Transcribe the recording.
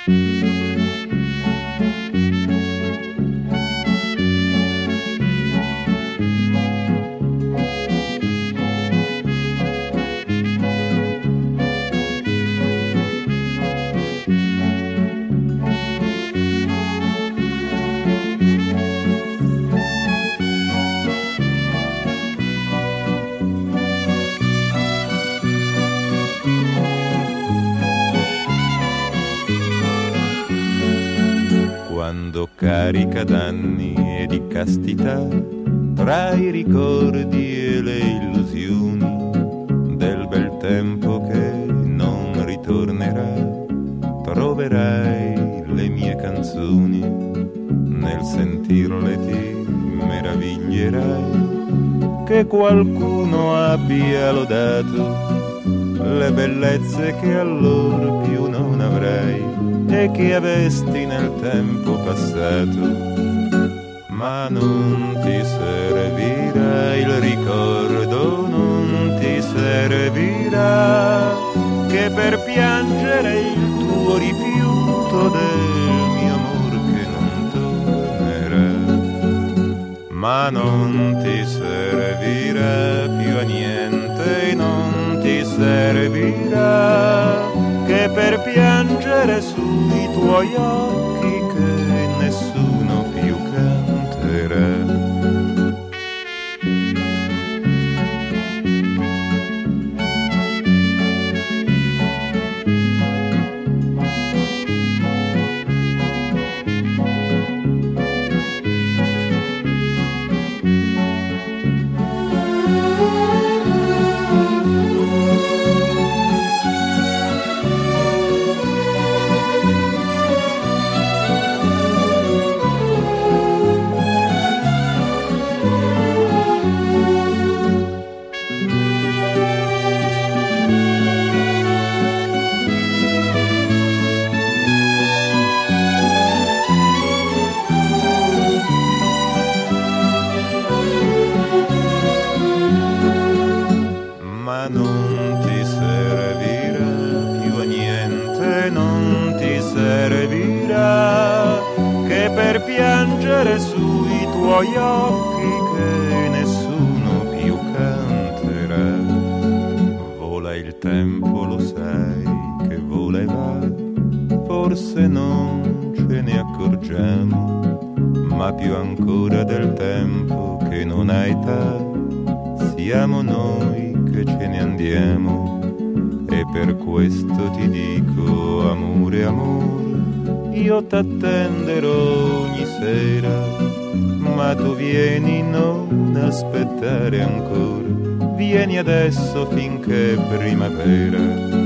Carica d'anni e di castità, tra i ricordi e le illusioni del bel tempo che non ritornerà, troverai le mie canzoni, nel sentirle ti meraviglierai che qualcuno abbia lodato le bellezze che allora più non avrai e che avesti nel tempo passato, ma non ti servirà il ricordo, non ti servirà che per piangere il tuo rifiuto del mio amor che non tornerà, ma non ti servirà più a niente, non ti servirà che per piangere sui tuoi occhi che nessuno più canterà. Piangere sui tuoi occhi che nessuno più canterà. Vola il tempo, lo sai che vola e va, forse non ce ne accorgiamo, ma più ancora del tempo che non ha età, siamo noi che ce ne andiamo. E per questo ti dico, amore, amore, io t'attenderò ogni sera, ma tu vieni, non aspettare ancora, vieni adesso finché è primavera.